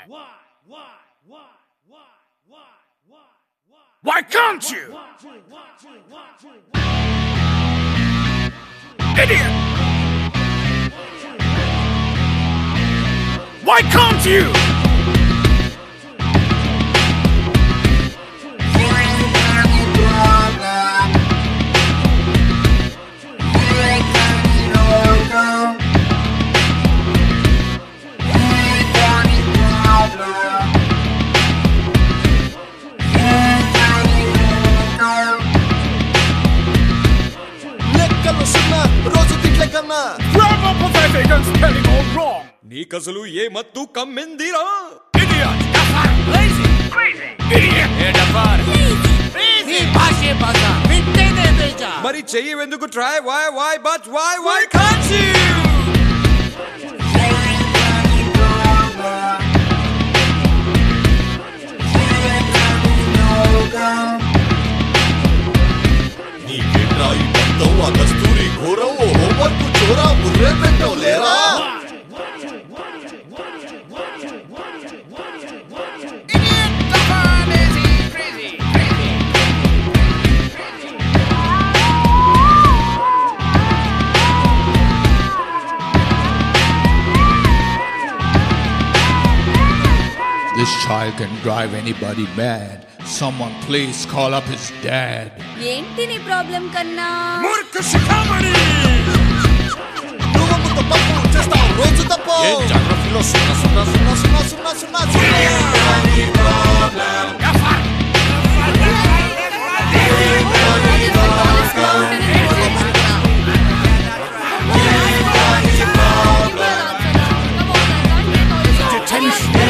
Why can't you? Idiot! Why can't you? Grab up pathetic and spelling all wrong. నీకసలు ఏ మత్తు కమ్మిందిరా? Idiot! Dafar! Lazy! Crazy! Idiot! Hey, Dafar! Lazy! భాషే భాష వింటేనే బేజా. మరి చెయ్యి ఎందుకు try? Why? But why can't you? నీకేంట్రా ఈ మొత్తం ఆ కస్తూరి ఘోరం ఓ హోంవర్క్ చోరా బుర్రే పెట్టవు లేరా? This child can drive anybody mad. Someone please call up his dad. ఏంటి నీ ప్రాబ్లం కన్నా? మూర్ఖ శిఖామణి! నువ్వు ముందు తప్పు చేస్తావు రోజు తప్పు. ఏ జాగ్రఫీలో సున్నా. Dafar! Attention!